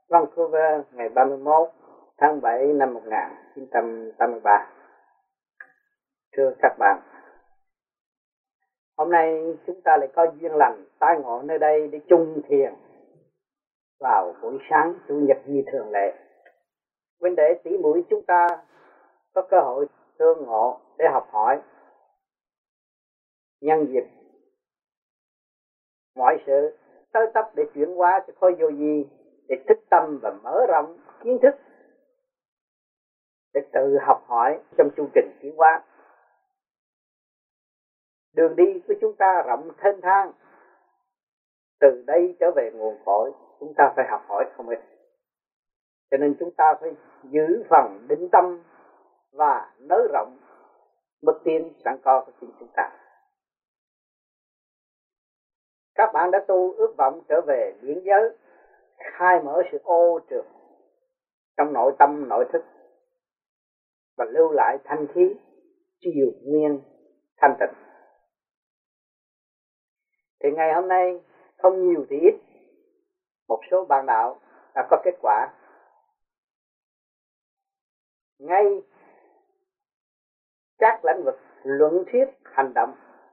Vancouver ngày 31 tháng 7 năm 1983. Thưa các bạn, hôm nay chúng ta lại có duyên lành tái ngộ nơi đây để chung thiền vào buổi sáng chủ nhật như thường lệ. Vấn đề tỷ muội chúng ta có cơ hội tương ngộ để học hỏi, nhân dịp mọi sự tới tấp để chuyển hóa cho khối vô vi, để thức tâm và mở rộng kiến thức, để tự học hỏi trong chu trình tiến hóa. Đường đi của chúng ta rộng thênh thang, từ đây trở về nguồn cội chúng ta phải học hỏi không ít. Cho nên chúng ta phải giữ phần định tâm và nới rộng bước tiến sẵn có của chính chúng ta. Các bạn đã tu ước vọng trở về điển giới, khai mở sự ô trượt trong nội tâm nội thức và lưu lại thanh khí triều nguyên thanh tịnh. Thì ngày hôm nay không nhiều thì ít, một số bạn đạo đã có kết quả ngay các lĩnh vực luận thuyết, hành động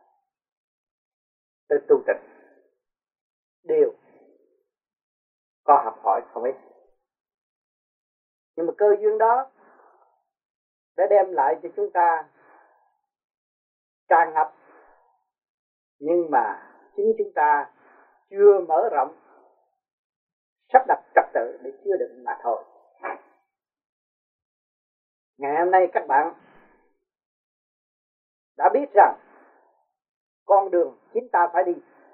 tới tu tịnh đều có học hỏi không ít. Nhưng mà cơ duyên đó đã đem lại cho chúng ta tràn ngập, nhưng mà chính chúng ta chưa mở rộng, sắp đặt trật tự để chứa đựng mà thôi. Ngày hôm nay các bạn đã biết rằng con đường chính ta phải đi,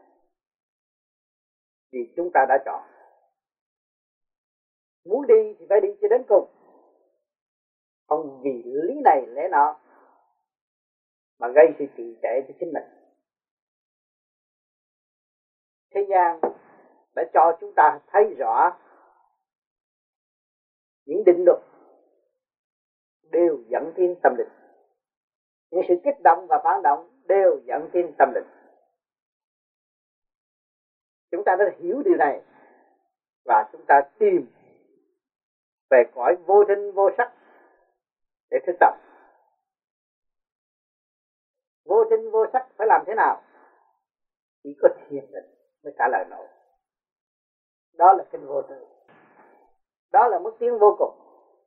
vì chúng ta đã chọn. Muốn đi thì phải đi cho đến cùng, không vì lý này lẽ nọ mà gây sự trì trệ cho chính mình. Thế gian đã cho chúng ta thấy rõ những định luật đều dẫn tiến tâm linh, những sự kích động và phản động đều dẫn tiến tâm linh. Chúng ta đã hiểu điều này và chúng ta tìm về cõi vô thanh vô sắc để thức tập. Vô thanh vô sắc phải làm thế nào? Chỉ có thiền định mới trả lời nổi. Đó là kinh vô tư, đó là mức tiến vô cùng.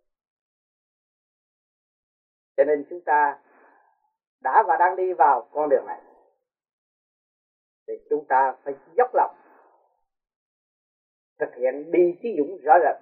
Cho nên chúng ta đã và đang đi vào con đường này, thì chúng ta phải dốc lòng thực hiện đi chí dũng rõ rệt.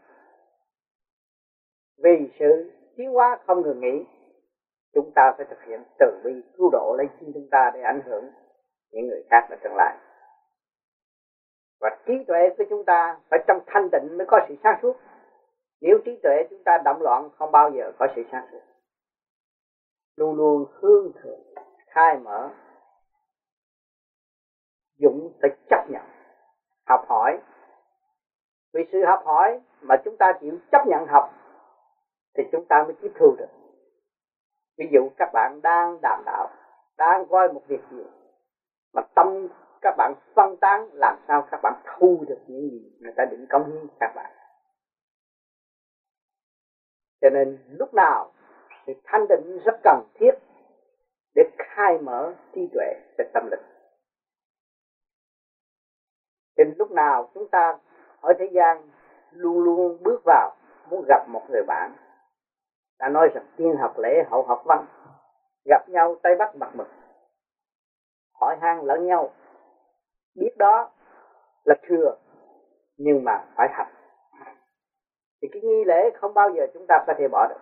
Vì sự tiến hóa không ngừng nghỉ, chúng ta phải thực hiện từ bi cứu độ lấy chính chúng ta để ảnh hưởng những người khác ở tương lai. Và trí tuệ của chúng ta phải trong thanh tịnh mới có sự sáng suốt. Nếu trí tuệ chúng ta động loạn không bao giờ có sự sáng suốt. Luôn luôn hướng thượng, khai mở, dũng phải chấp nhận, học hỏi. Vì sự học hỏi mà chúng ta chịu chấp nhận học thì chúng ta mới tiếp thu được. Ví dụ các bạn đang đàm đạo, đang coi một việc gì mà tâm các bạn phân tán, làm sao các bạn thu được những gì người ta định cống hiến các bạn. Cho nên lúc nào sự thanh định rất cần thiết để khai mở trí tuệ cho tâm linh. Cho nên lúc nào chúng ta ở thế gian luôn luôn bước vào muốn gặp một người bạn, đã nói rằng tiên học lễ hậu học văn, gặp nhau tay bắt mặt mừng, hỏi han lẫn nhau, biết đó là thừa nhưng mà phải hành. Thì cái nghi lễ không bao giờ chúng ta có thể bỏ được.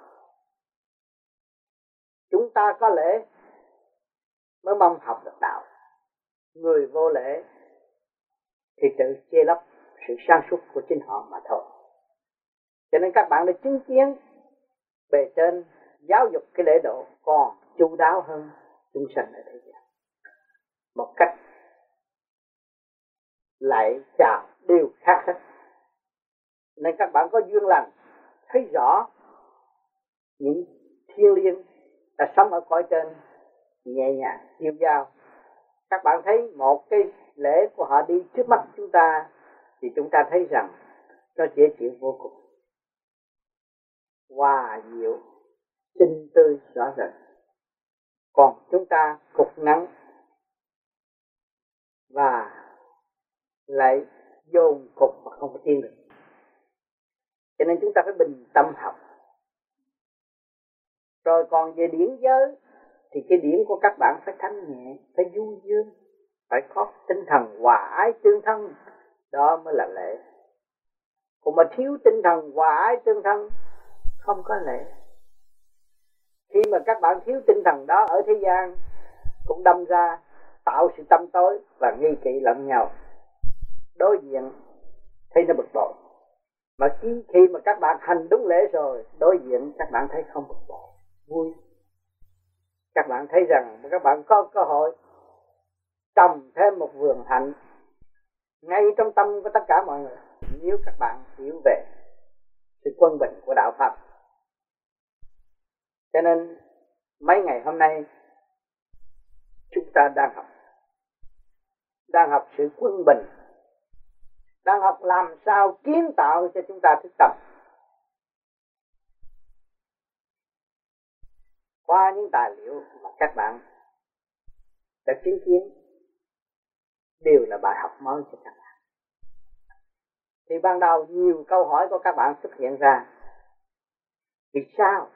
Chúng ta có lễ mới mong học được đạo. Người vô lễ thì tự che lấp sự sáng suốt của chính họ mà thôi. Cho nên các bạn đã chứng kiến bề trên giáo dục cái lễ độ còn chu đáo hơn chúng sanh ở thế gian. Một cách lại chào đều khác hết. Nên các bạn có duyên lành thấy rõ những thiên liêng đã sống ở cõi trên nhẹ nhàng yêu dao. Các bạn thấy một cái lễ của họ đi trước mắt chúng ta thì chúng ta thấy rằng nó dễ chịu vô cùng, hòa diệu, xinh tươi rõ rệt. Còn chúng ta cục ngắn và lại dồn cục mà không có tiến được. Cho nên chúng ta phải bình tâm học. Rồi còn về điển giới thì cái điển của các bạn phải thanh nhẹ, phải du dương, phải có tinh thần hòa ái tương thân, đó mới là lễ. Còn mà thiếu tinh thần hòa ái tương thân không có lễ. Khi mà các bạn thiếu tinh thần đó ở thế gian cũng đâm ra tạo sự tâm tối và nghi kỵ lẫn nhau, đối diện thấy nó bực bội. Mà khi mà các bạn hành đúng lễ rồi, đối diện các bạn thấy không bực bội, vui. Các bạn thấy rằng các bạn có cơ hội trồng thêm một vườn hạnh ngay trong tâm của tất cả mọi người, nếu các bạn hiểu về sự quân bình của đạo Pháp. Cho nên mấy ngày hôm nay chúng ta đang học sự quân bình, đang học làm sao kiến tạo cho chúng ta thức tâm. Qua những tài liệu mà các bạn đã chứng kiến đều là bài học mới cho các bạn. Thì ban đầu nhiều câu hỏi của các bạn xuất hiện ra. Vì sao?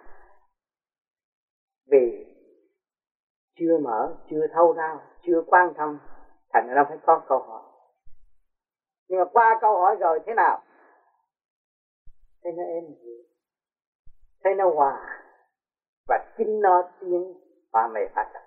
Vì chưa mở, chưa thâu đáo, chưa quan tâm, thành ra phải có câu hỏi. Nhưng mà qua câu hỏi rồi thế nào? Thấy nó êm dịu, thấy nó hòa, và chính nó tiến hòa mê phát triển.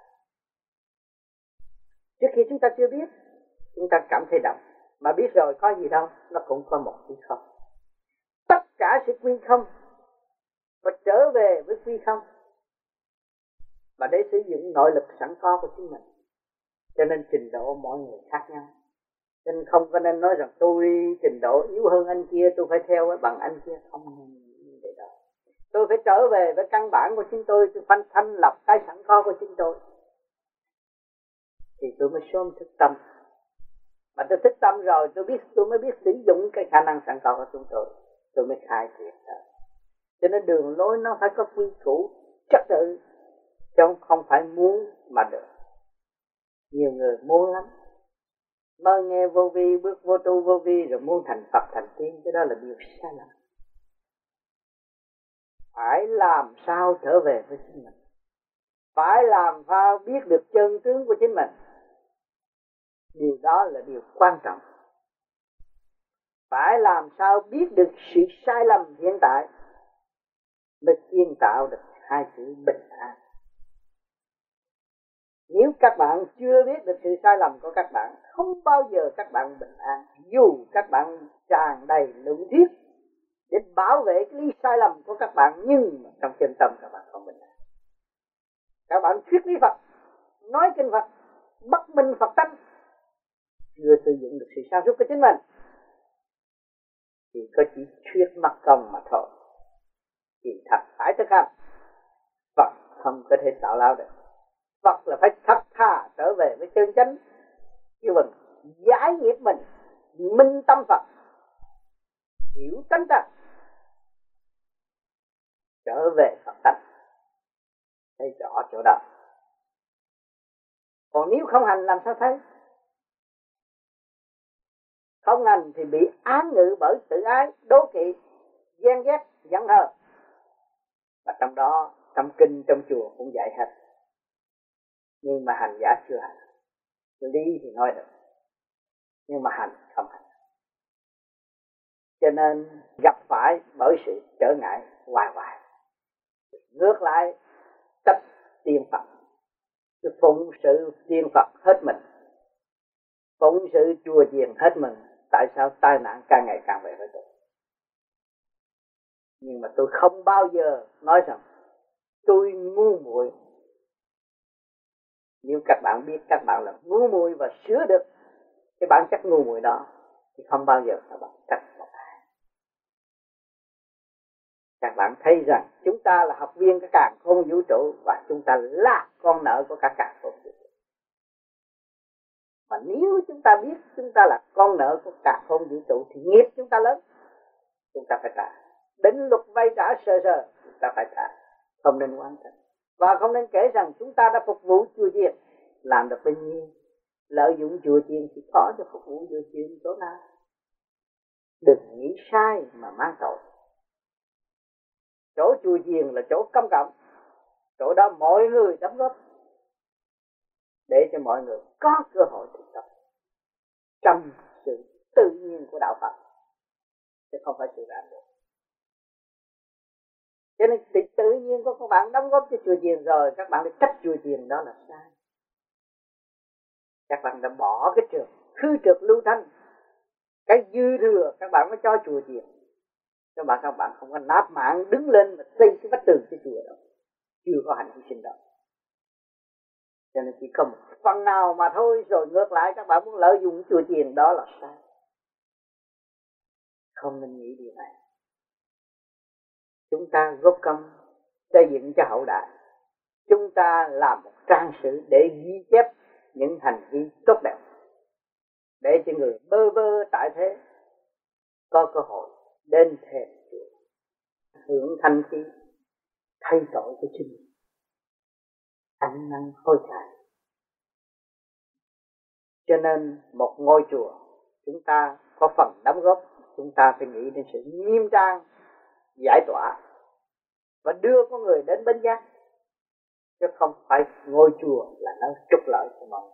Trước khi chúng ta chưa biết, chúng ta cảm thấy động, mà biết rồi có gì đâu, nó cũng có một quy không. Tất cả sẽ quy không, và trở về với quy không, mà để sử dụng nội lực sẵn có của chính mình. Cho nên trình độ mỗi người khác nhau. Cho nên không có nên nói rằng tôi trình độ yếu hơn anh kia, tôi phải theo bằng anh kia. Không nên để đó. Tôi phải trở về với căn bản của chính tôi phải thanh lập cái sẵn có của chính tôi. Thì tôi mới sớm thức tâm. Mà tôi thức tâm rồi tôi mới biết sử dụng cái khả năng sẵn có của chúng tôi mới khai triển ra. Cho nên đường lối nó phải có quy củ trật tự, chứ không phải muốn mà được. Nhiều người muốn lắm, mơ nghe vô vi, bước vô tu vô vi rồi muốn thành Phật thành Tiên, cái đó là điều sai lầm. Phải làm sao trở về với chính mình, phải làm sao biết được chân tướng của chính mình. Điều đó là điều quan trọng. Phải làm sao biết được sự sai lầm hiện tại mới kiến tạo được hai chữ bình an. Nếu các bạn chưa biết được sự sai lầm của các bạn, không bao giờ các bạn bình an. Dù các bạn tràn đầy luận thuyết để bảo vệ cái lý sai lầm của các bạn, nhưng mà trong chân tâm các bạn không bình an. Các bạn thuyết lý Phật, nói kinh Phật, bất minh Phật tánh, chưa sử dụng được sự sáng suốt của chính mình, thì có chỉ thuyết mất công mà thôi. Thì thật phải thực hành. Phật không có thể xạo lao được. Phật là phải thật thà trở về với chân chánh, kêu bằng giải nghiệp mình, minh tâm Phật, hiểu tánh tánh, trở về Phật tánh, thấy rõ chỗ đó. Còn nếu không hành làm sao thấy? Không hành thì bị án ngự bởi tự ái, đố kỵ, ghen ghét, giận hờn. Và trong đó, trong kinh, trong chùa cũng dạy hết. Nhưng mà hành giả chưa hành. Lý thì nói được, nhưng mà hành không hành. Cho nên gặp phải bởi sự trở ngại hoài hoài. Ngược lại, trách tiên Phật, phụng sự tiên Phật hết mình, phụng sự chùa chiền hết mình. Tại sao tai nạn càng ngày càng về với tôi? Nhưng mà tôi không bao giờ nói rằng tôi ngu muội. Nếu các bạn biết các bạn là ngu muội và sửa được cái bản chất ngu muội đó, thì không bao giờ các bạn trách một ai. Các bạn thấy rằng chúng ta là học viên của càn khôn vũ trụ, và chúng ta là con nợ của cả càn khôn vũ trụ. Mà nếu chúng ta biết chúng ta là con nợ của càn khôn vũ trụ thì nghiệp chúng ta lớn. chúng ta phải trả. Đến lúc vay trả sơ sơ chúng ta phải trả, không nên oán trách. Và không nên kể rằng chúng ta đã phục vụ chùa chiền làm được bao nhiêu. Lợi dụng chùa chiền thì có cho phục vụ chùa chiền chỗ nào. Đừng nghĩ sai mà mang tội. Chỗ chùa chiền là chỗ công cộng, chỗ đó mọi người đóng góp để cho mọi người có cơ hội thực tập trong sự tự nhiên của đạo Phật, chứ không phải sự ràng buộc. Cho nên tự nhiên của các bạn đóng góp cho chùa chiền rồi, các bạn đi trách chùa chiền đó là sai. Các bạn đã bỏ cái trượt, khư trượt lưu thanh, cái dư thừa các bạn mới cho chùa chiền. Các bạn không có nạp mạng đứng lên và xây cái vách tường cho chùa đâu, chưa có hành hy sinh đâu. Cho nên chỉ có một phần nào mà thôi, rồi ngược lại các bạn muốn lợi dụng chùa chiền đó là sai. Không nên nghĩ điều này. Chúng ta góp công xây dựng cho hậu đại. Chúng ta làm một trang sử để ghi chép những hành vi tốt đẹp, để cho người bơ vơ tại thế có cơ hội đến thềm chùa, hưởng thanh khí, thay đổi của chính mình, ăn năn hối cải. Cho nên một ngôi chùa chúng ta có phần đóng góp, chúng ta phải nghĩ đến sự nghiêm trang, giải tỏa và đưa con người đến bến giác, chứ không phải ngôi chùa là nó trục lợi cho mọi người.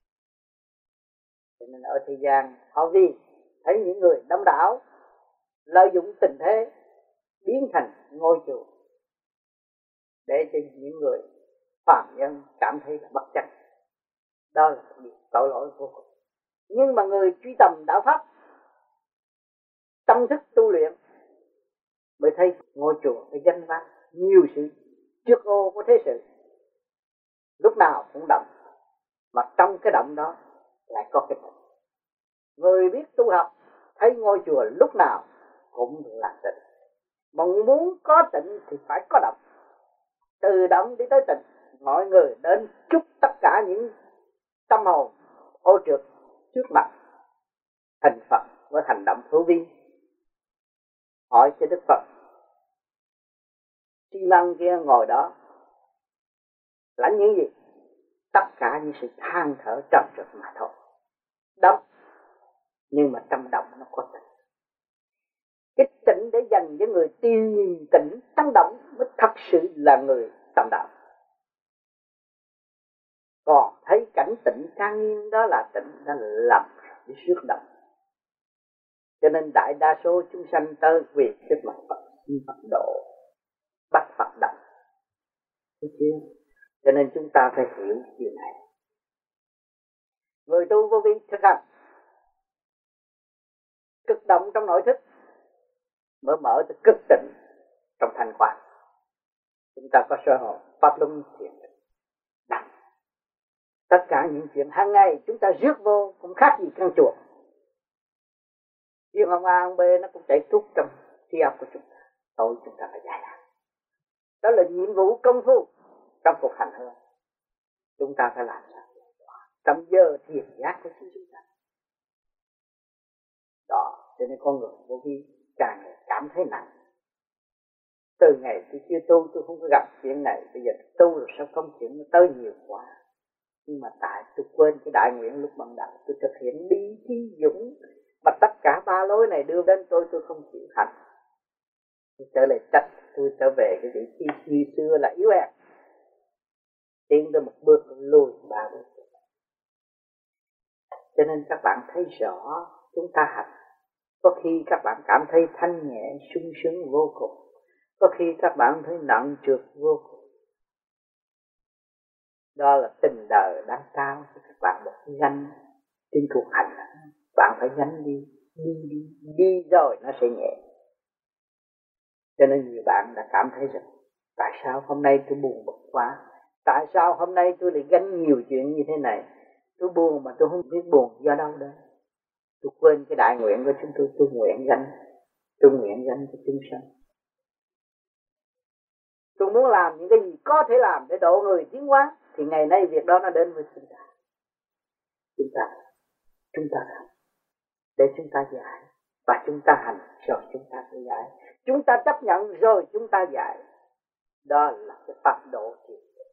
Cho nên ở thế gian họ vì thấy những người đông đảo lợi dụng tình thế biến thành ngôi chùa để cho những người phàm nhân cảm thấy là bất chấp. Đó là điều tội lỗi vô cùng. Nhưng mà người truy tầm đạo pháp, tâm thức tu luyện mới thấy ngôi chùa phải danh vang nhiều sự trước ô của thế sự, lúc nào cũng động, mà trong cái động đó lại có cái tịnh. Người biết tu học thấy ngôi chùa lúc nào cũng là tịnh, mà muốn có tịnh thì phải có động. Từ động đi tới tịnh, mọi người đến chúc tất cả những tâm hồn ô trượt trước mặt thành Phật với hành động hữu vi. Hỏi cho Đức Phật, xi măng kia ngồi đó lãnh những gì? Tất cả những sự than thở trầm trượt mà thôi. Động, nhưng mà trong động nó có tịnh. Cái tịnh để dành cho người tìm tịnh trong động mới thật sự là người tâm đạo. Còn thấy cảnh tịnh trang nghiêm đó là tịnh, đó là lầm để xước động. Cho nên đại đa số chúng sanh tới vì trước mặt Phật, Phật độ, bắt Phật động. Cho nên chúng ta phải hiểu điều này. Người tu vô vi thực hành cực động trong nội thức mới mở từ cực tịnh trong thanh quan. Chúng ta có sơ hồn pháp luân thiền định. Tất cả những chuyện hàng ngày chúng ta rước vô cũng khác gì căn chuột. Chuyện ông A ông B nó cũng chạy tuốt trong trí óc của chúng ta. Thôi chúng ta phải giải đạt. Đó là nhiệm vụ công phu trong cuộc hành hương. Chúng ta phải làm sao trong giờ thiền giác của chúng ta. Đó, cho nên con người vô vi càng cảm thấy nặng. Từ ngày tôi chưa tu, tôi không có gặp chuyện này. Bây giờ tu rồi sao công chuyện nó tới nhiều quá. Nhưng mà tại tôi quên cái đại nguyện lúc ban đầu. Tôi thực hiện đi chi dũng. Mà tất cả ba lối này đưa đến tôi không chịu thành. Tôi trở lại trách, tôi trở về cái vị trí xưa là yếu hèn. Tiến tới một bước lùi ba bước. Cho nên các bạn thấy rõ chúng ta hành. Có khi các bạn cảm thấy thanh nhẹ, sung sướng vô cùng. Có khi các bạn thấy nặng trược vô cùng. Đó là tình đời đang trao cho các bạn một gánh trên cuộc hành. Bạn phải gánh đi rồi nó sẽ nhẹ. Cho nên nhiều bạn đã cảm thấy rằng tại sao hôm nay tôi buồn bực quá, tại sao hôm nay tôi lại gánh nhiều chuyện như thế này. Tôi buồn mà tôi không biết buồn do đâu đây. Tôi quên cái đại nguyện của chúng tôi nguyện gánh. Tôi nguyện gánh cho chúng sanh. Tôi muốn làm những cái gì có thể làm để độ người tiến hóa, thì ngày nay việc đó nó đến với chúng ta. Chúng ta làm để chúng ta giải và chúng ta hành rồi chúng ta sẽ giải. Chúng ta chấp nhận rồi chúng ta giải. Đó là cái pháp độ thiền.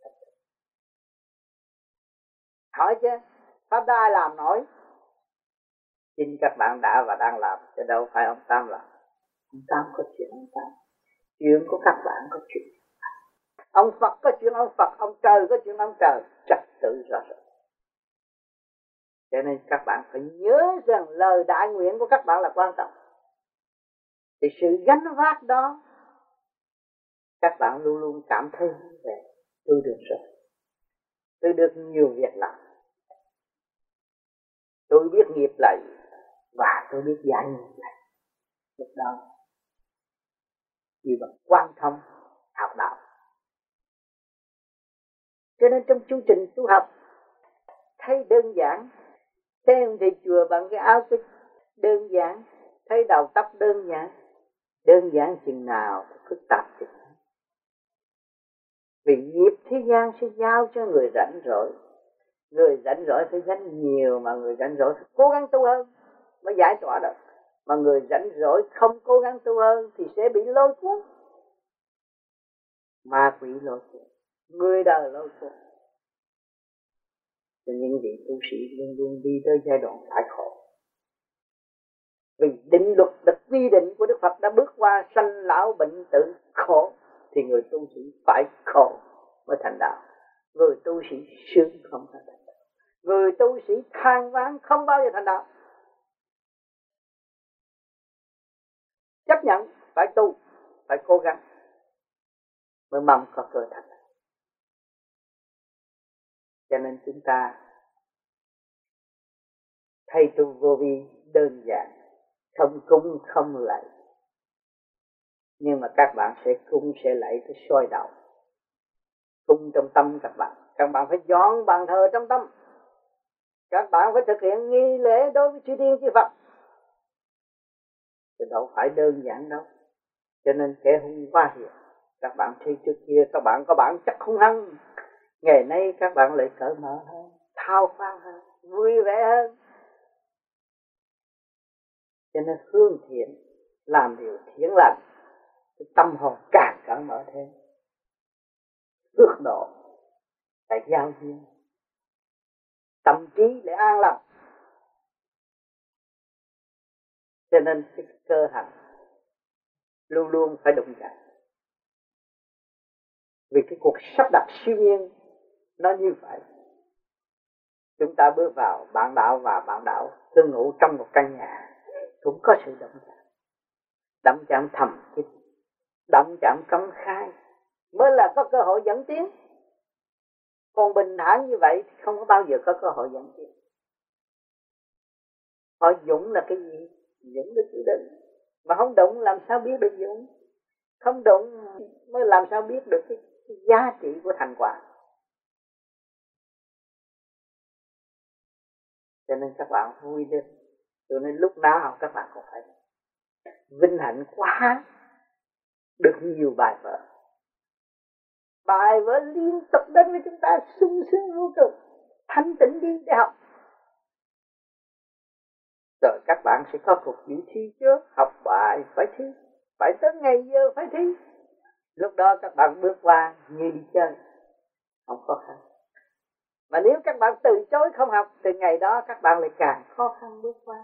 Hỏi chứ, pháp đó ai làm nổi? Chính các bạn đã và đang làm, chứ đâu phải ông Tam làm. Ông Tam có chuyện ông Tam, chuyện của các bạn có chuyện. Ông Phật có chuyện ông Phật, ông Trời có chuyện ông Trời, trật tự rõ ràng. Cho nên các bạn phải nhớ rằng lời đại nguyện của các bạn là quan trọng. Thì sự gánh vác đó, các bạn luôn luôn cảm thấy về tôi được rồi, tôi được nhiều việc làm, tôi biết nghiệp là gì và tôi biết giải nghiệp là gì. Lúc đó vì bằng quan thông học đạo. Cho nên trong chương trình tu học thấy đơn giản, thấy ông thầy chùa bằng cái áo cái đơn giản, thấy đầu tóc đơn giản chừng nào phức tạp chừng nào. Vì nghiệp thế gian sẽ giao cho người rảnh rỗi. Người rảnh rỗi phải gánh nhiều, mà người rảnh rỗi phải cố gắng tu hơn mới giải tỏa được. Mà người rảnh rỗi không cố gắng tu hơn thì sẽ bị lôi cuốn. Ma quỷ lôi cuốn, người đời lôi cuốn. Cho những vị tu sĩ luôn luôn đi tới giai đoạn phải khổ. Vì định luật được quy định của Đức Phật đã bước qua sanh lão bệnh tử khổ, thì người tu sĩ phải khổ mới thành đạo. Người tu sĩ sướng không thành đạo. Người tu sĩ than vãn không bao giờ thành đạo. Chấp nhận phải tu, phải cố gắng mới mong có cơ thành. Cho nên chúng ta thay tu vô vi đơn giản, không cúng không lạy, nhưng mà các bạn sẽ cúng sẽ lạy cái soi đầu. Cúng trong tâm các bạn phải dọn bàn thờ trong tâm. Các bạn phải thực hiện nghi lễ đối với chư Thiên chư Phật, chứ đâu phải đơn giản đâu. Cho nên kẻ hung quá hiền. Các bạn thấy trước kia các bạn có bản chất hung hăng, ngày nay các bạn lại cởi mở hơn, thao khoan hơn, vui vẻ hơn. Cho nên hướng thiện, làm điều thiện lành, tâm hồn càng cởi mở thêm. Phước độ phải giao duyên, tâm trí để an lòng. Cho nên cái cơ hành luôn luôn phải đụng chạm. Vì cái cuộc sắp đặt siêu nhiên nó như vậy. Chúng ta bước vào bạn đạo và bạn đạo cư ngụ trong một căn nhà, cũng có sự động chạm. Động chạm thầm kín, động chạm công khai mới là có cơ hội dẫn tiến. Còn bình thản như vậy thì không có bao giờ có cơ hội dẫn tiến. Họ dũng là cái gì? Dũng là chữ định. Mà không động làm sao biết được dũng? Không động mới làm sao biết được cái giá trị của thành quả. Cho nên các bạn vui lên. Cho nên lúc nào các bạn cũng phải vinh hạnh quá được nhiều bài vở. Bài vở liên tục đến với chúng ta sung sướng vô cùng. Thanh tịnh đi để học. Rồi các bạn sẽ có cuộc dự thi trước. Học bài phải thi, phải tới ngày giờ phải thi. Lúc đó các bạn bước qua như đi chơi, không khó khăn. Mà nếu các bạn từ chối không học, từ ngày đó các bạn lại càng khó khăn bước qua.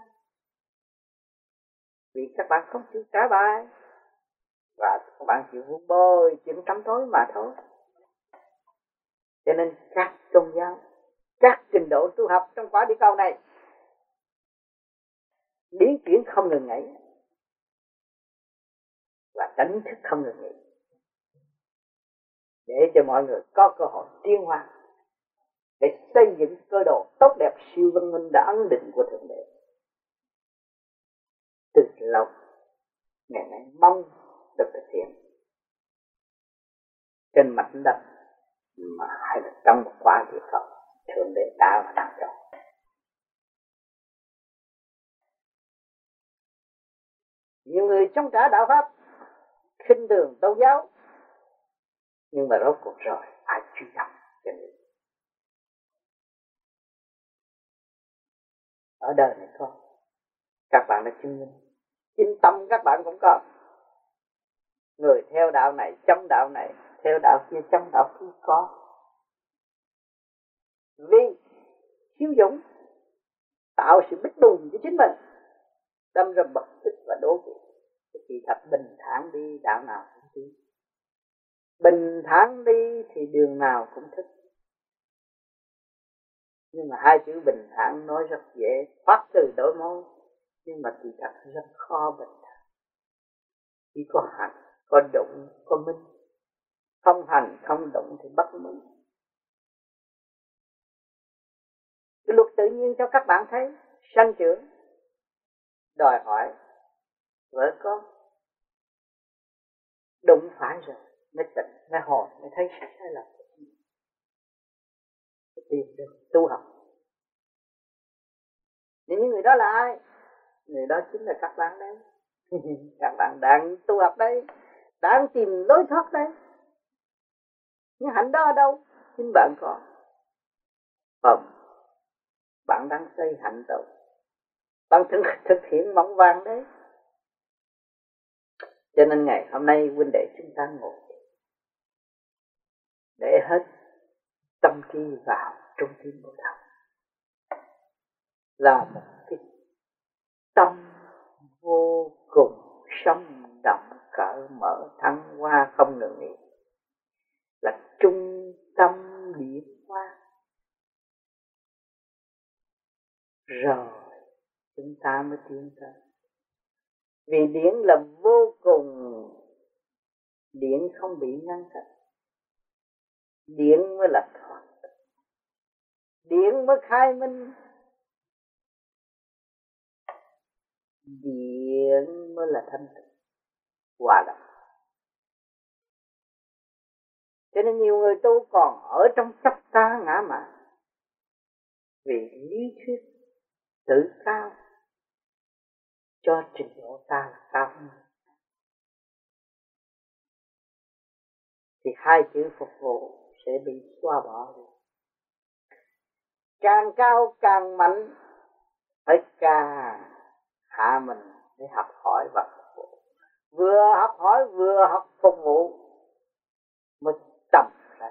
Vì các bạn không chịu trả bài, và các bạn chịu vun bồi chuyện tăm tối mà thôi. Cho nên các tôn giáo, các trình độ tu học trong quả địa cầu này biến chuyển không ngừng nghỉ và đánh thức không ngừng nghỉ, để cho mọi người có cơ hội tiến hóa, để xây dựng cơ đồ tốt đẹp siêu văn minh đã ấn định của Thượng Đế. Từ lâu ngày nay mong được thực hiện trên mảnh đất mà hay là trong một quả địa cầu Thượng Đế đã và đang cho. Nhiều người chống trả đạo pháp, khinh thường tôn giáo, nhưng mà rốt cuộc rồi phải truy nhập chân lý. Ở đời này có các bạn đã chứng minh Chính tâm các bạn cũng có. Người theo đạo này chống đạo này, theo đạo kia chống đạo kia có. Vì hiếu dũng tạo sự bích bùng cho chính mình, đâm ra bật tức và đố kỵ. Thì thật bình thản đi, đạo nào cũng đi. Bình thản đi thì đường nào cũng thích. Nhưng mà hai chữ bình thản nói rất dễ, thoát từ đôi môi, nhưng mà thì thật rất khó bình thản. Chỉ có hành, có động, có minh. Không hành, không động thì bất minh. Cái luật tự nhiên cho các bạn thấy, sanh trưởng, đòi hỏi vợ con, đụng phải rồi mới tỉnh, mới hồi, mới thấy sai lầm. Tìm được tu học. Những người đó là ai? Người đó chính là các bạn đấy. Các bạn đang tu học đấy, đang tìm lối thoát đấy. Nhưng hạnh đó ở đâu? Chính bạn có. Không, bạn đang xây hạnh đâu. Bạn thực hiện mong vàng đấy. Cho nên ngày hôm nay huynh đệ chúng ta ngồi để hết tâm trí vào trung tim bộ đạo, là một cái tâm vô cùng sống động, cởi mở, thăng hoa không ngừng nghỉ, là trung tâm điển hoa. Rồi chúng ta mới tiến tới. Vì điển là vô cùng, điển không bị ngăn cách, điển mới là thoát, điển mới khai minh, điển mới là thanh tịnh, hòa đồng. Cho nên nhiều người tu còn ở trong chấp ta ngã mạn, vì lý thuyết tự cao cho trình độ ta là cao hơn, thì hai chữ phục vụ sẽ bị xóa bỏ đi. Càng cao càng mạnh, phải càng hạ mình để học hỏi và phục vụ. Vừa học hỏi vừa học phục vụ mới tầm ra.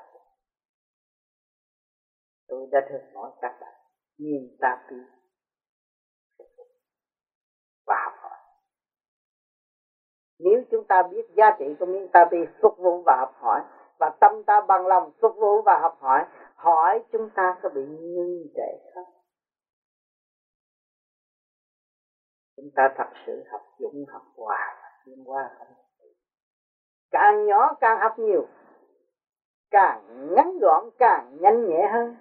Tôi đã thường nói các bạn, nhìn ta đi và học hỏi. Nếu chúng ta biết giá trị của miếng ta đi, phục vụ và học hỏi, và tâm ta bằng lòng phục vụ và học hỏi, hỏi chúng ta có bị ngưng trệ không? Chúng ta thật sự học dũng, học hòa, tiến hóa không? Càng nhỏ càng học nhiều, càng ngắn gọn càng nhanh nhẹ hơn.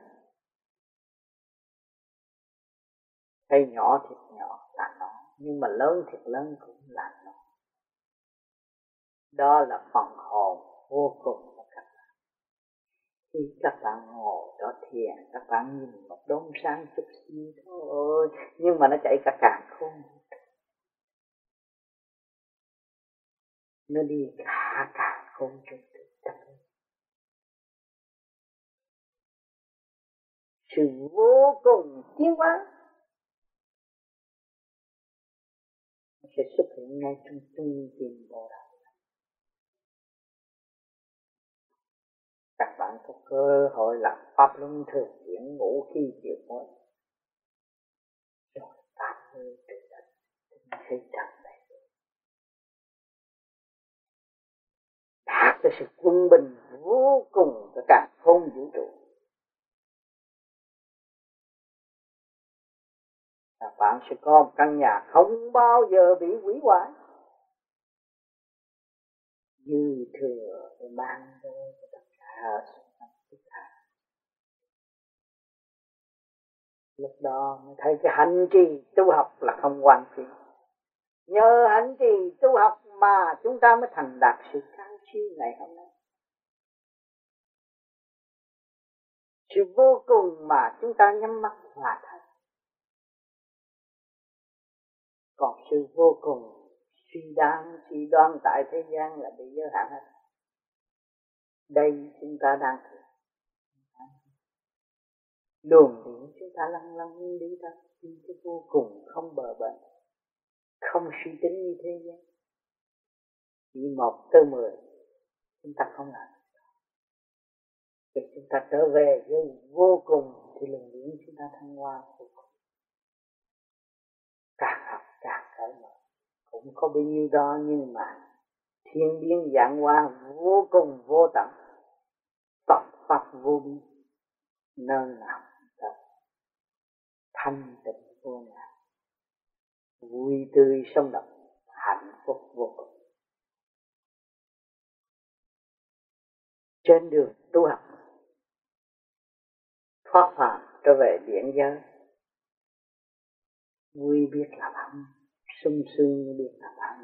Hay nhỏ thiệt nhỏ là nó, nhưng mà lớn thiệt lớn cũng là nó. Đó là phần hồn vô cùng của các bạn. Khi các bạn ngồi đó thiền, các bạn nhìn một đốm sáng chút xíu thôi, nhưng mà nó chạy cả càn khôn. Nó đi cả càn khôn trong thực chất. Sự vô cùng tiến hóa sẽ xuất hiện ngay trong trung tim bộ đạo. Các bạn có cơ hội làm pháp luân thường chuyển, ngủ khi chịu muộn, rồi tám mươi tự đất thấy trần này, đạt tới sự quân bình vô cùng của cả không vũ trụ. Các bạn sẽ có một căn nhà không bao giờ bị hủy hoại, dư thừa để mang tới tất cả sự tất cả. Lúc đó mới thấy cái hành trì tu học là không quan phí. Nhờ hành trì tu học mà chúng ta mới thành đạt sự cao siêu ngày hôm nay. Sự vô cùng mà chúng ta nhắm mắt là thấy. Còn sự vô cùng suy đoán tại thế gian là bị giới hạn hết. Đây chúng ta đang thử. Luồng điển chúng ta lăn lăn đi ra, cái vô cùng không bờ bến, không suy tính như thế gian. Chỉ 1/10 chúng ta không làm. Khi chúng ta trở về với vô cùng thì lần nữa chúng ta thăng hoa vô cùng. Càng học càng cởi mở. Cũng có bấy nhiêu đó nhưng mà thiên biến dạng hóa vô cùng vô tận, Phật pháp vô biên, nơi nào ta thanh tịnh vô ngã, vui tươi sống động, hạnh phúc vô cùng. Trên đường tu học thoát phàm trở về điển giới, vui biết làm hạnh, sung sướng biết làm hạnh.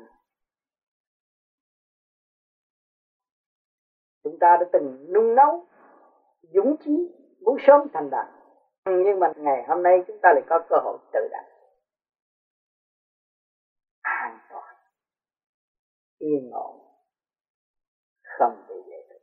Chúng ta đã từng nung nấu dũng chí muốn sớm thành đạt, nhưng mà ngày hôm nay chúng ta lại có cơ hội tự đạt, an toàn, yên ổn, không bị dễ thương.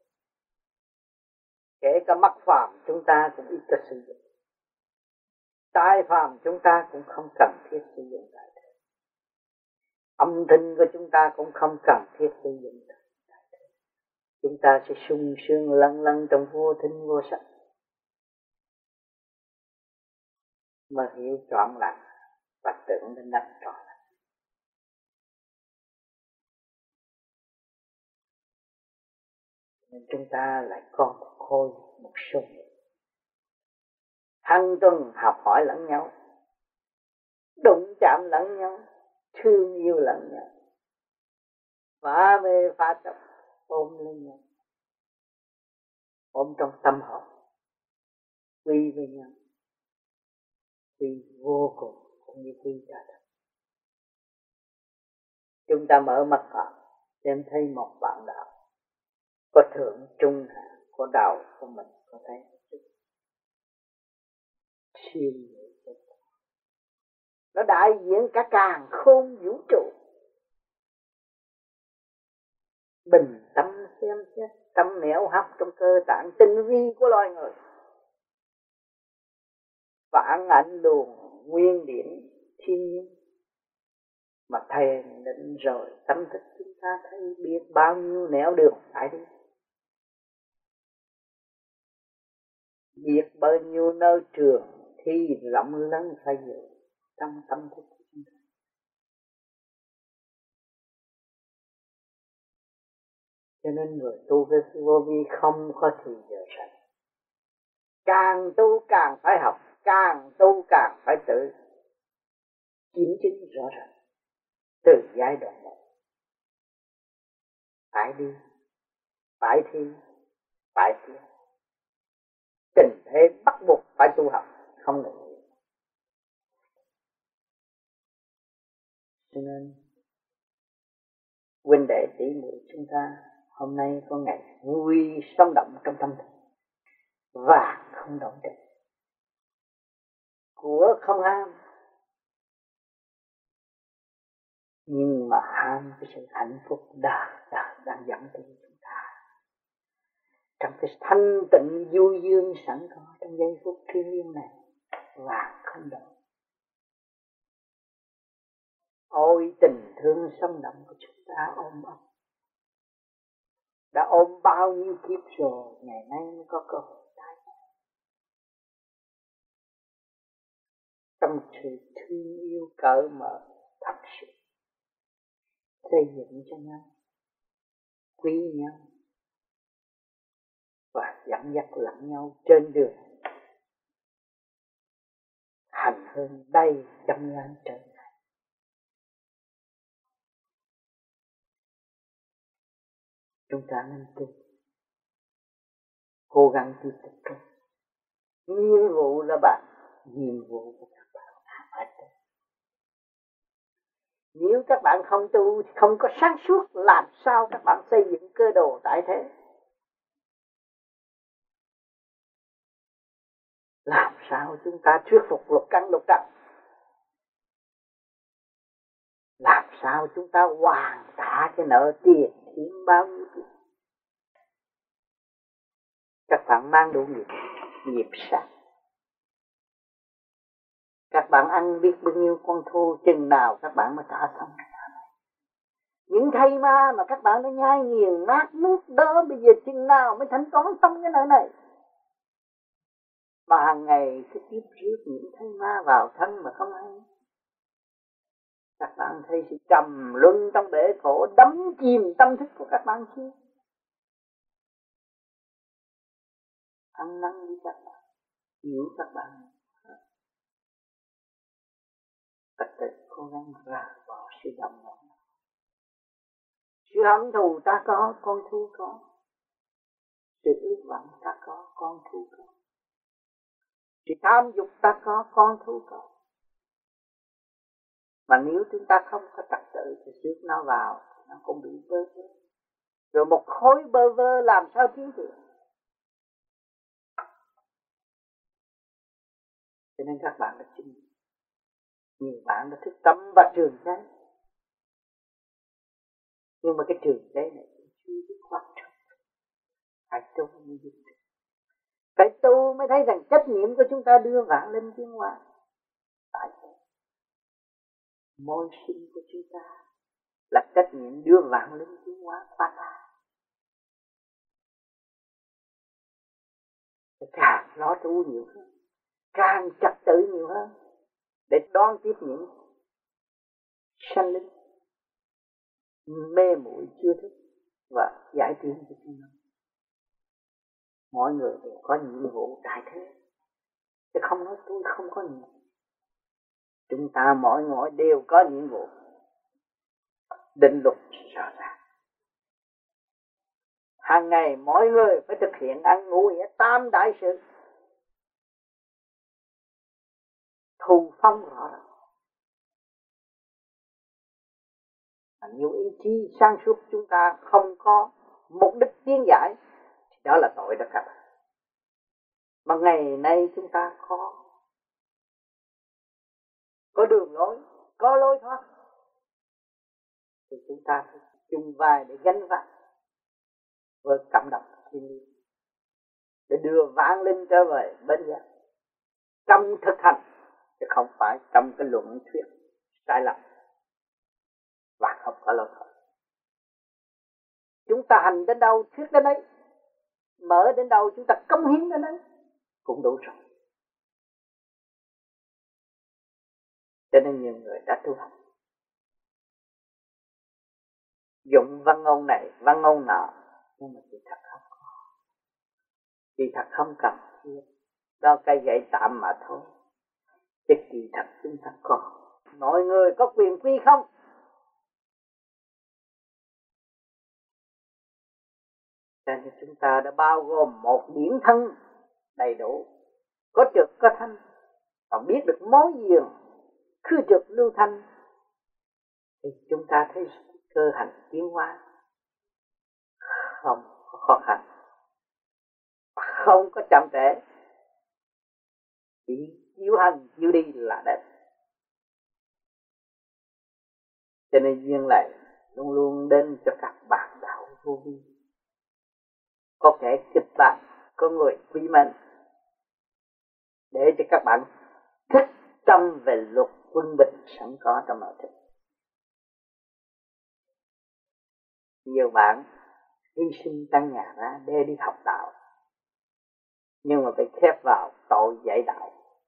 Kể cả mắt phàm chúng ta cũng ít có sử dụng, tai phàm chúng ta cũng không cần thiết sử dụng tại thế, âm thanh của chúng ta cũng không cần thiết sử dụng tại thế. Chúng ta sẽ sung sướng lâng lâng trong vô thinh vô sắc, mà hiểu trọn lành và tưởng đến đắc trọn lành. Nên chúng ta lại có một khối, một số người hàng tuần học hỏi lẫn nhau, đụng chạm lẫn nhau, thương yêu lẫn nhau, phá mê phá chấp, ôm lên nhau, ôm trong tâm hồn, quy với nhau, quy vô cùng cũng như quy trời đất. Chúng ta mở mắt vào xem thấy một bạn đạo có thượng trung hạ, có đầu của mình, có thấy siêu người. Nó đại diện cả càn khôn vũ trụ. Bình tâm xem xét, tâm nẻo hấp trong cơ tạng tinh vi của loài người, phản ảnh luồng nguyên điển thiên nhiên mà thiền định rồi tâm thức chúng ta thấy biết bao nhiêu nẻo đường phải đi, biết bao nhiêu nơi trường thi rộng lớn phải dự trong tâm thức của chúng ta. Cho nên người tu với vô vi không có thì giờ rảnh, càng tu càng phải học, càng tu càng phải tự kiểm chứng rõ ràng từ giai đoạn một. Phải đi, phải thi, phải tiến, tình thế bắt buộc phải tu học, không được. Cho nên huynh đệ tỷ muội chúng ta hôm nay có ngày vui sống động trong tâm thức và không động trần, của không ham, nhưng mà ham cái sự hạnh phúc đang dẫn tới chúng ta trong cái thanh tịnh vui dương sẵn có trong giây phút thiêng liêng này và không động. Ôi tình thương sống động của chúng ta ôm ấp, đã ôm bao nhiêu kiếp rồi, ngày nay mới có cơ hội tái trong sự thương yêu cởi mở thật sự, xây dựng cho nhau, quý nhau và dẫn dắt lẫn nhau trên đường hành hương đầy trong lan trời này. Chúng ta nên tu, cố gắng tiếp tục tu. Nhiệm vụ là bạn, nhiệm vụ của các bạn là phải tu. Nếu các bạn không tu thì không có sáng suốt, làm sao các bạn xây dựng cơ đồ tại thế? Làm sao chúng ta thuyết phục lục căn lục trần? Làm sao chúng ta hoàn trả cái nợ tiền thiến bao nhiêu tiền? Các bạn mang đủ nghiệp sát, Các bạn ăn biết bao nhiêu con thú, chừng nào các bạn mới trả xong. Những thây ma mà các bạn đã nhai nghiền nát nuốt đó, bây giờ chừng nào mới thanh toán xong cái nợ này. Mà hàng ngày cứ tiếp rước những thây ma vào thân mà không hay. Các bạn thấy sự trầm luân trong bể khổ đắm chìm tâm thức của các bạn chưa? Ăn năn với các bạn, hiểu các bạn. Tất cả cố gắng ra bỏ sự động loạn. Sự hận thù ta có, con thú có. Sự ước vọng ta có, con thú có. Sự tham dục ta có, con thú có. Mà nếu chúng ta không có trật tự thì rước nó vào, nó cũng bị bơ vơ. Rồi một khối bơ vơ làm sao tiến triển? Cho nên các bạn đã chứng, nhiều bạn đã thức tâm và trường cháy. Nhưng mà cái trường cháy này chưa biết quan trọng. Phải tu mới biết. Phải tu mới thấy rằng trách nhiệm của chúng ta đưa vạn linh tiến hóa. Tại thế môi sinh của chúng ta là trách nhiệm đưa vạn linh tiến hóa qua ta. Càng lo tu nhiều hơn, càng trật tự nhiều hơn, để đón tiếp những sanh linh mê muội chưa thức và giải tiến cho chúng nó. Mọi người đều có nhiệm vụ đại thế, chứ không nói tôi không có nhiệm vụ. Chúng ta mỗi ngồi đều có nhiệm vụ, định luật rõ ràng. Hàng ngày mỗi người phải thực hiện ăn ngủ nghĩa tam đại sự, thù phong rõ ràng. Nhiều ý chí sáng suốt chúng ta không có mục đích tiến giải, đó là tội đó các bạn. Mà ngày nay chúng ta có đường lối, có lối thoát, thì chúng ta phải chung vai để gánh vác với cảm động thiên liêng, để đưa vạn linh trở về bên giác trong thực hành, chứ không phải trong cái luận thuyết sai lầm và không có lối thoát. Chúng ta hành đến đâu thuyết đến đấy, mở đến đâu chúng ta cống hiến đến đấy cũng đủ rồi. Cho nên nhiều người đã tu hành, dụng văn ngôn này văn ngôn nọ, nhưng mà sự thật không có, sự thật không cần thiết, đó cây gậy tạm mà thôi. Chứ kỳ thật chúng ta có. Mọi người có quyền quy không? Cho nên chúng ta đã bao gồm một điển thân đầy đủ, có trực có thanh, và biết được mối duyên khư trực lưu thanh, thì chúng ta thấy cơ hành tiến hóa không có khó khăn, không có chậm trễ, chỉ chịu hành chịu đi là đẹp. Cho nên duyên lại luôn luôn đến cho các bạn đạo vô vi, có kẻ kịch bản, có người quý mến, để cho các bạn thích tâm về luật quân bình sẵn có trong nội thức. Nhiều bạn hy sinh tăng nhà ra để đi học đạo, nhưng mà bị khép vào tội dạy đạo,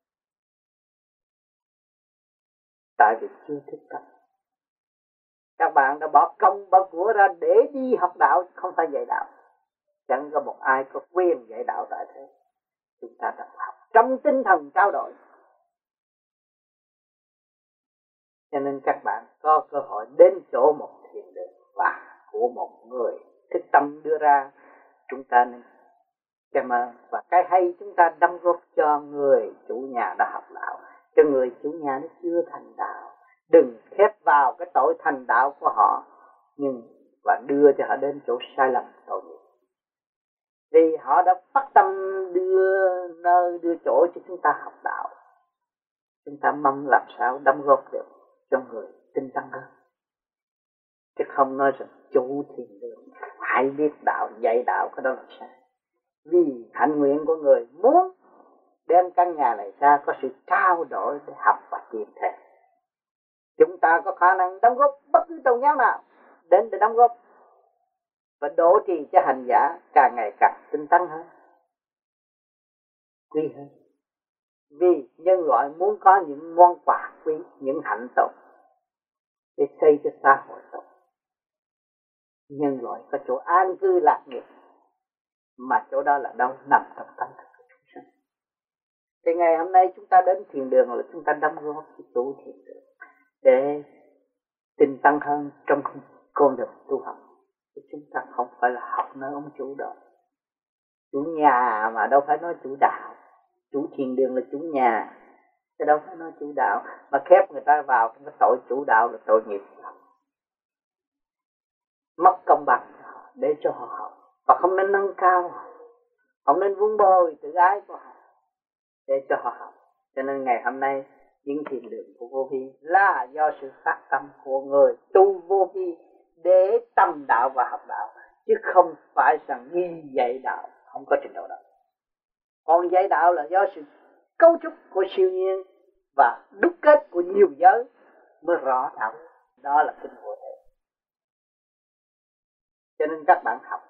tại vì chưa thức tâm. Các bạn đã bỏ công bỏ của ra để đi học đạo, không phải dạy đạo. Chẳng có một ai có quyền dạy đạo tại thế. Chúng ta đang học trong tinh thần trao đổi. Cho nên các bạn có cơ hội đến chỗ một thiền đường và của một người thức tâm đưa ra, chúng ta nên cảm ơn. Và cái hay chúng ta đóng góp cho người chủ nhà đã học đạo, cho người chủ nhà nó chưa thành đạo. Đừng khép vào cái tội thành đạo của họ, nhưng và đưa cho họ đến chỗ sai lầm tội nghiệp. Vì họ đã phát tâm đưa nơi đưa chỗ cho chúng ta học đạo, chúng ta mong làm sao đóng góp được cho người tinh tấn hơn, chứ không nói rằng chủ thiền đường phải biết đạo dạy đạo, cái đó là sai. Vì hạnh nguyện của người muốn đem căn nhà này ra có sự trao đổi để học và tìm thêm. Chúng ta có khả năng đóng góp bất cứ tôn giáo nào đến để đóng góp và đổ trì cho hành giả càng ngày càng tinh tấn hơn, quý hơn. Vì nhân loại muốn có những món quà quý, những hạnh tốt để xây cho xã hội tốt. Nhân loại có chỗ an cư lạc nghiệp, mà chỗ đó là đâu? Nằm trong tâm thức của chúng sinh. Thì ngày hôm nay chúng ta đến thiền đường là chúng ta đóng góp cái chủ thiền đường để tinh tấn hơn trong con đường tu học. Chúng ta không phải là học nơi ông chủ đâu. Chủ nhà mà đâu phải nói chủ đạo. Chủ thiền đường là chủ nhà, chứ đâu phải nói chủ đạo. Mà khép người ta vào trong cái tội chủ đạo là tội nghiệp. Mất công bằng để cho họ học. Và không nên nâng cao, không nên vun bồi tự ái của họ để cho họ học. Cho nên ngày hôm nay những thiền đường của Vô Vi là do sự phát tâm của người tu Vô Vi để tâm đạo và học đạo, chứ không phải rằng đi dạy đạo không có trình độ đó. Còn dạy đạo là do sự cấu trúc của siêu nhiên và đúc kết của nhiều giới mới rõ đạo. Đó là kinh Vô Thể. Cho nên các bạn học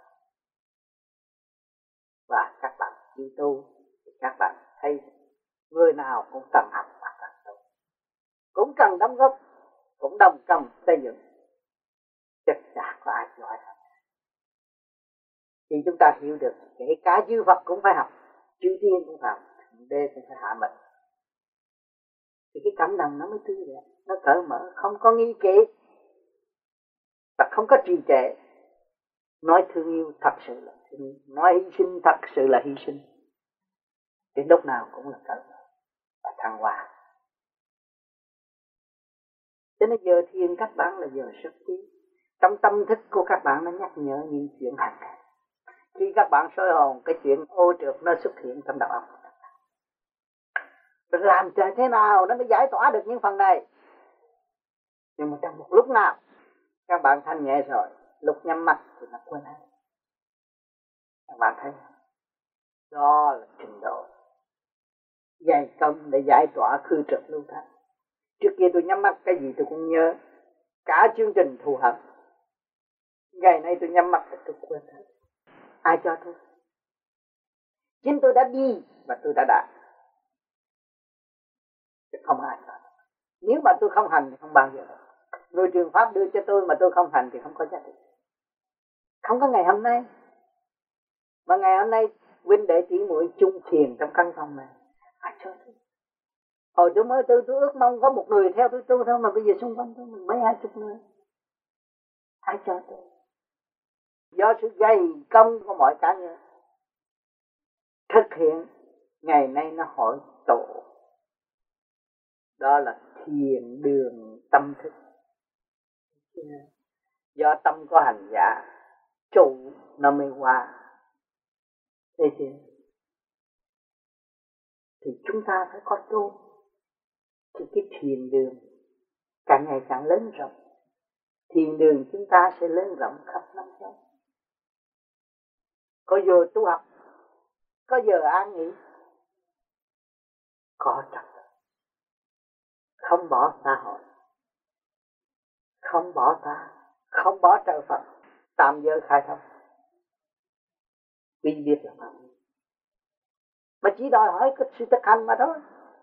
và các bạn đi tu thì các bạn thấy người nào cũng cần học và cần tu, cũng cần đóng góp, cũng đồng tâm xây dựng. Chắc chắn có ai giỏi hơn. Thì chúng ta hiểu được kể cả chư Phật cũng phải học, chư Thiên cũng phải học, Đế cũng phải hạ mình. Thì cái cảm động nó mới tươi đẹp, nó cởi mở, không có nghi kỵ và không có trì trệ. Nói thương yêu thật sự là thương yêu, nói hy sinh thật sự là hy sinh. Thì lúc nào cũng là cởi mở và thăng hoa. Cho nên giờ thiền các bạn là giờ rất quý. Trong tâm thức của các bạn nó nhắc nhở những chuyện hàng ngày. Khi các bạn soi hồn, cái chuyện ô trượt nó xuất hiện trong đầu óc. Làm trời thế nào nó mới giải tỏa được những phần này. Nhưng mà trong một lúc nào các bạn thanh nhẹ rồi, lúc nhắm mắt thì nó quên hết. Các bạn thấy đó là trình độ dày công để giải tỏa khư trực lưu thanh. Trước kia tôi nhắm mắt cái gì tôi cũng nhớ, cả chương trình thù hận. Ngày nay tôi nhắm mắt thì tôi quên hết. Ai cho tôi? Chính tôi đã đi và tôi đã đạt. Chứ không ai cho tôi. Nếu mà tôi không hành thì không bao giờ. Người truyền pháp đưa cho tôi mà tôi không hành thì không có giá trị. Không có ngày hôm nay. Mà ngày hôm nay huynh đệ tỷ muội chung thiền trong căn phòng này. Ai cho tôi? Hồi tôi mới tôi ước mong có một người theo tôi tu thôi, mà bây giờ xung quanh tôi mấy 20 người. Ai cho tôi? Do sự gầy công của mọi cá nhân thực hiện, ngày nay nó hội tụ. Đó là thiền đường tâm thức. Do tâm có hành giả trụ nó mới qua. Thấy chưa? Thì chúng ta phải có tu. Thì cái thiền đường càng ngày càng lớn rộng. Thiền đường chúng ta sẽ lớn rộng khắp năm châu. Có giờ tu học, có giờ an nghỉ, có trật tự. Không bỏ xã hội, không bỏ ta, không bỏ trời Phật, tam giới khai thông. Vì biết là bao nhiêu. Mà chỉ đòi hỏi cái sự thực hành mà thôi.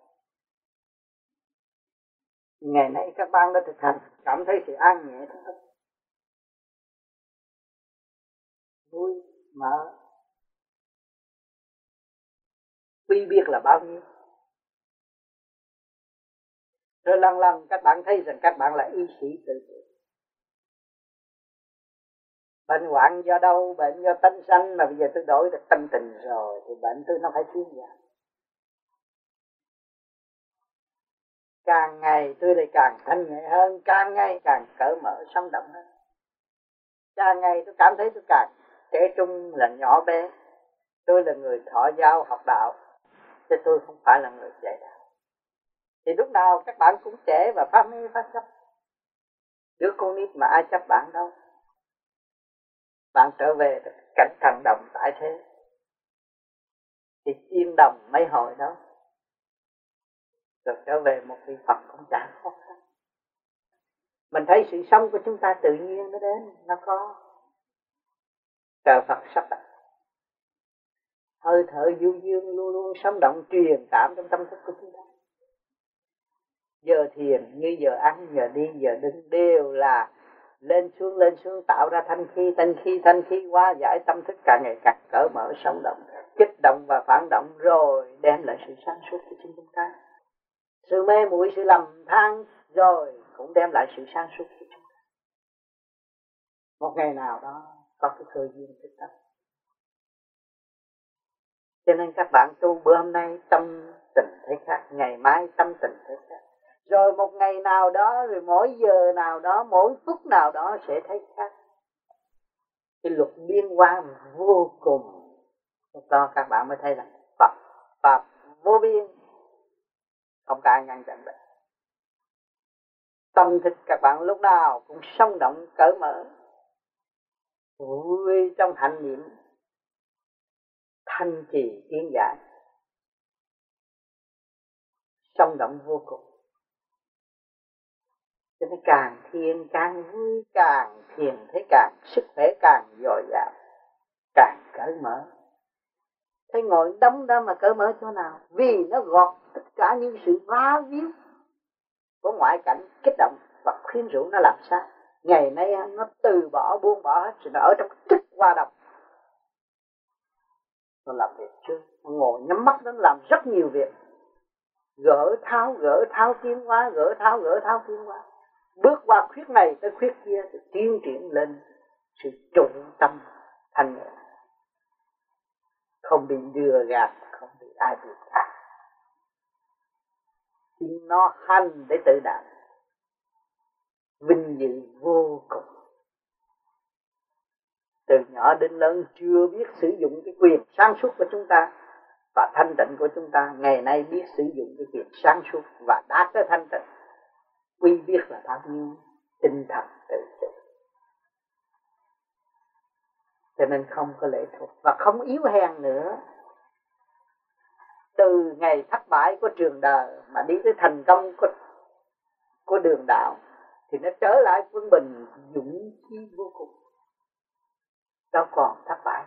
Ngày nay các bạn đã thực hành, cảm thấy sự an nhẹ thôi. Vui, mở. Vì biết là bao nhiêu. Rồi lần lần các bạn thấy rằng các bạn là y sĩ tự tử. Bệnh hoạn do đâu? Bệnh do tánh sanh, mà bây giờ tôi đổi được tâm tình rồi thì bệnh tôi nó phải thuyên giảm. Càng ngày tôi lại càng thanh nhẹ hơn, càng ngày càng cởi mở sống động hơn. Càng ngày tôi cảm thấy tôi càng trẻ trung là nhỏ bé. Tôi là người thọ giáo học đạo, chứ tôi không phải là người dạy đạo. Thì lúc nào các bạn cũng trẻ và phát mê phát chấp. Đứa con nít mà ai chấp bạn đâu. Bạn trở về cảnh thần đồng tại thế. thì tiên đồng mấy hồi đó rồi trở về một vị Phật cũng chả khó khăn. Mình thấy sự sống của chúng ta tự nhiên nó đến, nó có trời Phật sắp đặt. Hơi thở du dương luôn luôn sống động truyền cảm trong tâm thức của chúng ta. Giờ thiền như giờ ăn, giờ đi, giờ đứng đều là lên xuống tạo ra thanh khí hóa giải tâm thức càng ngày càng cởi mở sống động, kích động và phản động rồi đem lại sự sáng suốt cho chúng ta. Sự mê muội, sự lầm than rồi cũng đem lại sự sáng suốt cho chúng ta. Một ngày nào đó có cái cơ duyên thích tâm. Cho nên các bạn tu bữa hôm nay tâm tình thấy khác, ngày mai tâm tình thấy khác. Rồi một ngày nào đó, rồi mỗi giờ nào đó, mỗi phút nào đó sẽ thấy khác. Cái luật biến hóa vô cùng. Lúc đó các bạn mới thấy là Pháp vô biên, không có ai ngăn chặn được. Tâm thức các bạn lúc nào cũng sống động cởi mở, vui trong hạnh niệm, thanh trì tiến giải, sống động vô cùng. Cho nên càng thiền càng vui, càng thiền thấy càng sức khỏe càng dồi dào, càng cởi mở. Thấy ngồi đóng đó mà cởi mở chỗ nào? Vì nó gọt tất cả những sự phá víu của ngoại cảnh kích động và khuyến rũ nó làm sao. Ngày nay nó từ bỏ, buông bỏ hết, rồi nó ở trong thức hoa đồng. Nó làm việc chứ, nó ngồi nhắm mắt nó làm rất nhiều việc. Gỡ tháo tiến hóa, gỡ tháo tiến hóa. Bước qua khuyết này tới khuyết kia thì tiến triển lên sự trung tâm thanh nhẹ. Không bị lừa gạt, không bị ai buộc ác. Chính nó hành để tự đạt. Vinh dự vô cùng. Từ nhỏ đến lớn chưa biết sử dụng cái quyền sáng suốt của chúng ta và thanh tịnh của chúng ta, ngày nay biết sử dụng cái quyền sáng suốt và đạt tới thanh tịnh. Quy biết là bao nhiêu tinh thần tự chủ. Cho nên không có lệ thuộc và không yếu hèn nữa. Từ ngày thất bại của trường đời mà đi tới thành công của đường đạo thì nó trở lại quân bình dũng khí vô cùng. Đâu còn thất bại.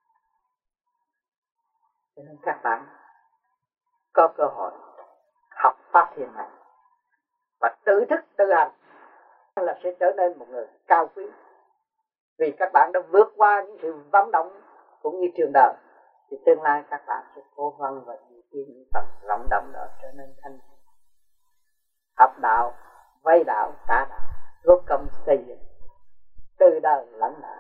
Cho nên các bạn có cơ hội học pháp thiền này và tự thức tự hành là sẽ trở nên một người cao quý. Vì các bạn đã vượt qua những sự vắng động cũng như trường đời thì tương lai các bạn sẽ cố gắng và những phần rộng động đó trở nên thanh. Học đạo, vay đạo, trả đạo, góp công xây dựng từ đời lãnh đạo.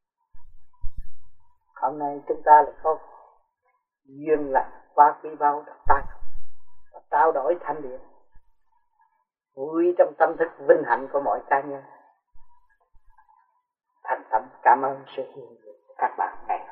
Hôm nay chúng ta là có duyên lành quá quý báu ta và trao đổi thanh điển vui trong tâm thức vinh hạnh của mọi cá nhân. Thành tâm cảm ơn sự hiện diện của các bạn ngày